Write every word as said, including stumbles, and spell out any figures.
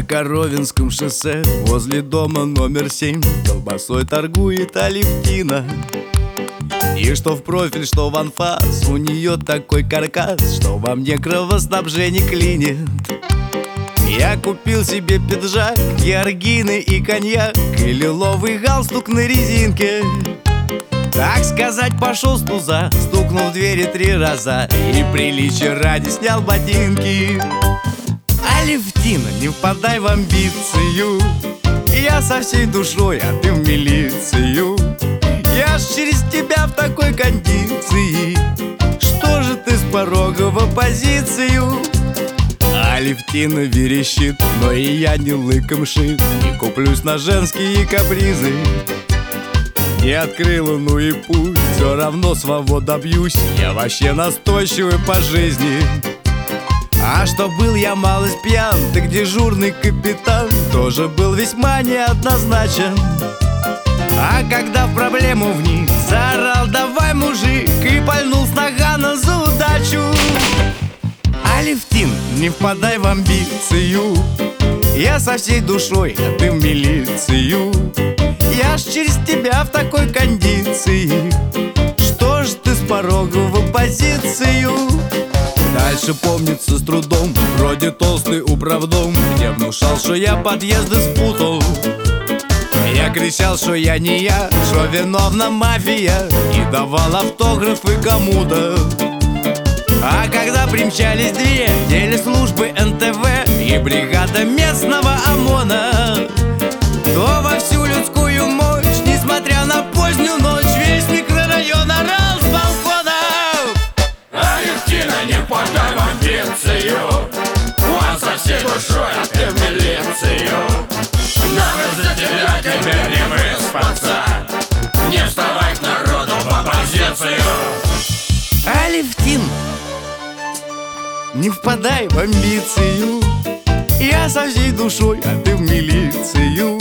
Коровинском шоссе возле дома номер семь колбасой торгует Алевтина. И что в профиль, что в анфас, у нее такой каркас, что во мне кровоснабжение клинит. Я купил себе пиджак, георгины и коньяк, и лиловый галстук на резинке. Так сказать, пошел с туза, стукнул в двери три раза и приличия ради снял ботинки. Алевтина, не впадай в амбицию, я со всей душой, а ты в милицию. Я ж через тебя в такой кондиции, что же ты с порога в оппозицию? Алевтина верещит, но и я не лыком шит, не куплюсь на женские капризы. Не открыла, ну и пусть, все равно свобод добьюсь, я вообще настойчивый по жизни. А что был я малость пьян, так дежурный капитан тоже был весьма неоднозначен. А когда в проблему вник, заорал: давай, мужик, и пальнул с нагана за удачу. Алевтин, не впадай в амбицию, я со всей душой, а ты в милицию. Я ж через тебя в такой кондиции, что ж ты с порога в оппозицию? Дальше помнится с трудом, вроде толстый управдом, где внушал, что я подъезды спутал. Я кричал, что я не я, что виновна мафия, и давал автографы кому-то. А когда примчались две телеслужбы эн тэ вэ и бригада местного ОМОНа, то во всю людскую мощь, несмотря на позднюю ночь, весь микрорайон орал с балкона: Алевтина, не впадай в амбицию, он со всей душой, а ты в милицию. Нам из-за тебя теперь не выспаться, не вставай к народу в оппозицию. Алевтин, не впадай в амбицию, я со всей душой, а ты в милицию.